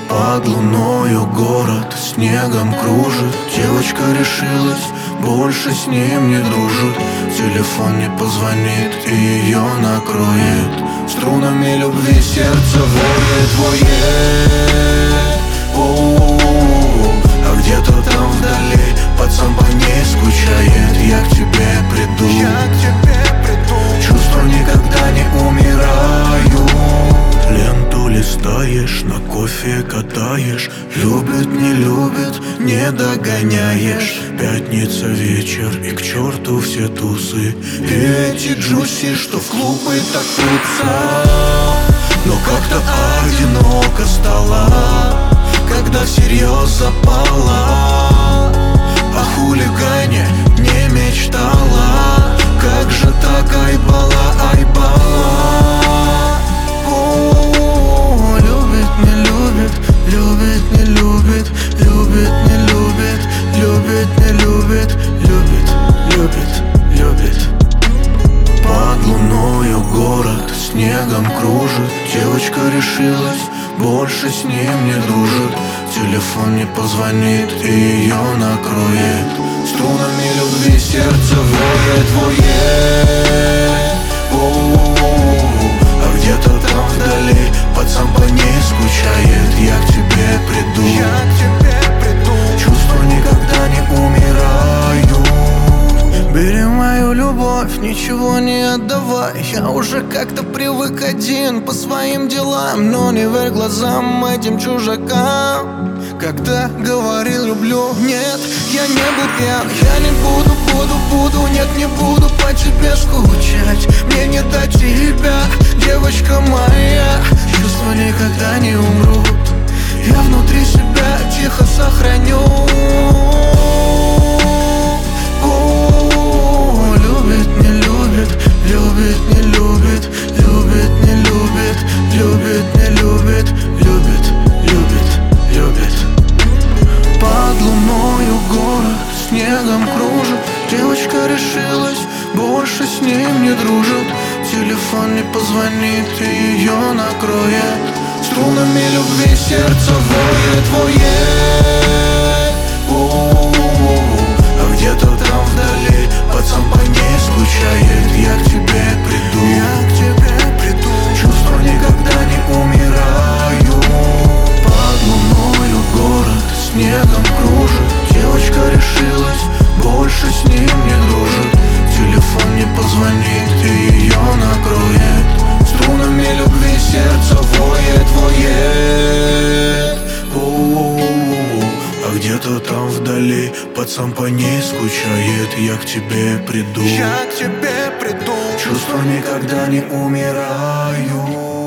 Под луною город снегом кружит. Девочка решилась, больше с ним не дружит. Телефон не позвонит и ее накроет. Струнами любви сердце воет, воет. А где-то там вдали пацан по ней скучает. Я к тебе приду, чувства никогда не умирают. Ленту листаешь, на кофе катаешь. Любит, не любит, не догоняешь. Пятница вечер и к черту все тусы. И эти джуси, что в клубы так трутся. Но как-то одиноко стало, когда всерьез запала. О хулигане не мечтала. Как же так, айбала, айбала. Любит, не любит, любит, не любит, любит, не любит, любит, не любит, любит, любит, любит. Под луною город снегом кружит. Девочка решилась, больше с ним не дружит. Телефон не позвонит и ее накроет. Струнами любви сердце воет, воет. А где-то там вдали пацан по ней скучает. Я к тебе приду, чувства никогда не умирают. Бери мою любовь, ничего не отдавай. Я уже как-то привык один по своим делам. Но не верь глазам этим чужакам. Когда говорил люблю, нет, я не был пьян. Я не буду, нет, не буду по тебе скучать. Мне не до тебя, девочка моя. Чувства никогда не умрут. Я внутри себя тихо сохраню. Любит, не любит, любит, не любит, любит, не любит, любит, не любит, любит, любит, любит. Под луною город снегом кружит. Девочка решилась, больше с ним не дружит. Телефон не позвонит и ее накроет. Струнами любви сердце воет, воет. А где-то там вдали пацан по ней скучает. Я к тебе приду, чувства никогда не умирают. Под луною город снегом кружит. Девочка решилась, больше с ним не дружит. Телефон не позвонит и ее накроет. Струнами любви сердце воет, воет. А где-то там вдали пацан по ней скучает. Я к тебе приду, чувства никогда не умирают.